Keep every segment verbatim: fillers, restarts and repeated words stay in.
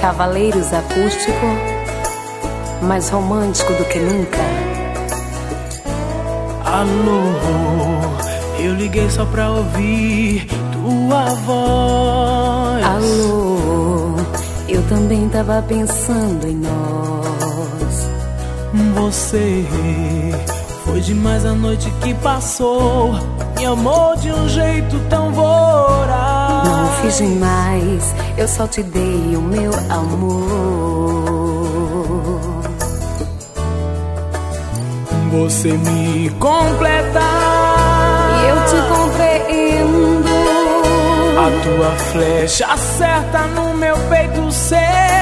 Cavaleiros Acústico, mais romântico do que nunca. Alô, eu liguei só pra ouvir tua voz. Alô, eu também tava pensando em nós. Você foi demais a noite que passou, me amou de um jeito tão voraz. Não fiz demais, eu só te dei o meu amor. Você me completa e eu te compreendo. A tua flecha acerta no meu peito seu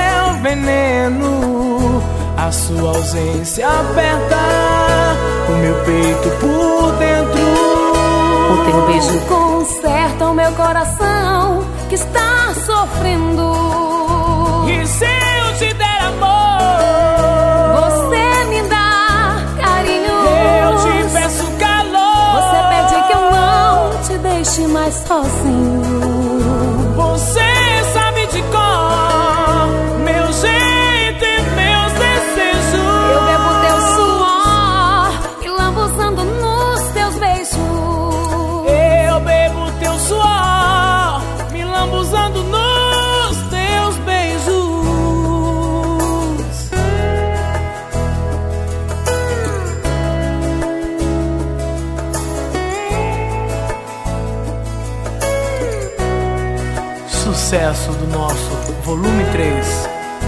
veneno. A sua ausência aperta o meu peito por dentro. O teu beijo conserta o meu coração que está sofrendo. E se eu te der amor, você me dá carinho. Eu te peço calor. Você pede que eu não te deixe mais sozinho. Você sabe de cor meu jeito e meus desejos. Eu bebo teu suor e lambuzando nos teus beijos. Eu bebo teu suor, me lambuzando nos teus beijos. Sucesso do nosso volume três.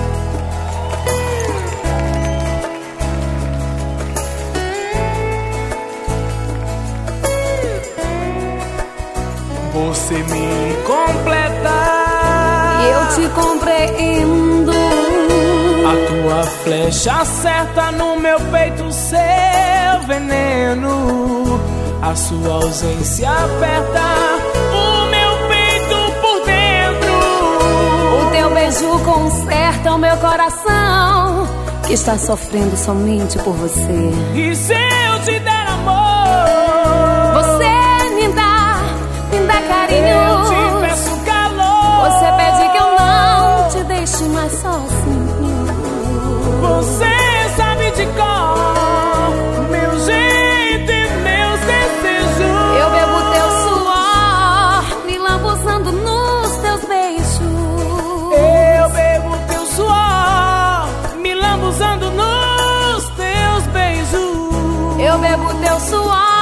Você me completa e eu te compreendo. A tua flecha acerta no meu peito seu veneno. A sua ausência aperta o meu peito por dentro. O teu beijo conserta o meu coração que está sofrendo somente por você. E se eu te der amor, você me dá, me dá carinho. Eu te peço calor. Você pede que eu não te deixe mais sozinho. Você sabe de cor meu jeito e meus desejos. Eu bebo teu suor, me lambuzando nos teus beijos. Eu bebo teu suor, me lambuzando nos teus beijos. Eu bebo teu suor.